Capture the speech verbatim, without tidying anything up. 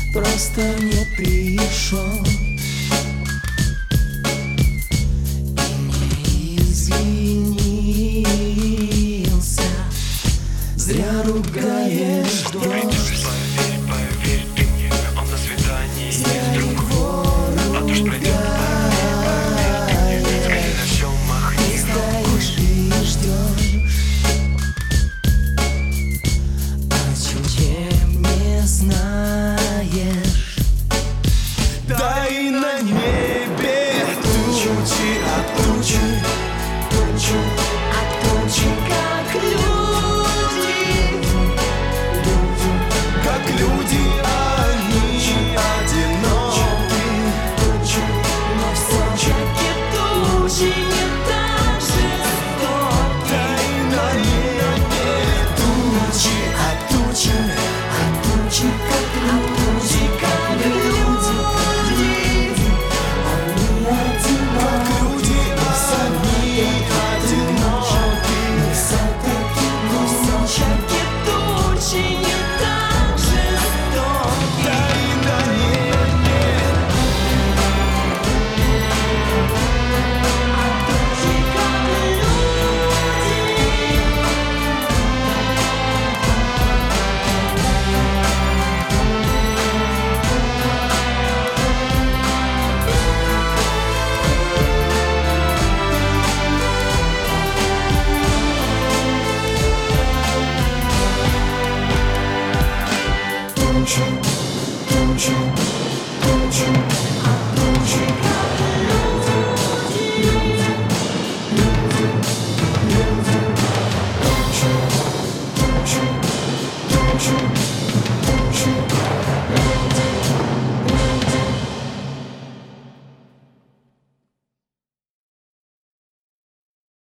просто не пришел и не извинился. Зря ругаешь дождь. Поверь, поверь ты мне, он на свидании не с другой. А дождь пройдет, поверь, поверь ты мне, скорее на все махни рукой. Стоишь и ждешь, а чем не знаешь. Да и на небе тучи, а тучи, тучи, А тучи как люди, как люди, они одиноки. но все-таки тучи не так жестоки. Да и на небе тучи, а тучи, А тучи как люди, как люди, они одиноки. люди, они одиноки. Но все-таки тучи не так жестоки. Да и на небе А тучи как люди. тучи, тучи, тучи.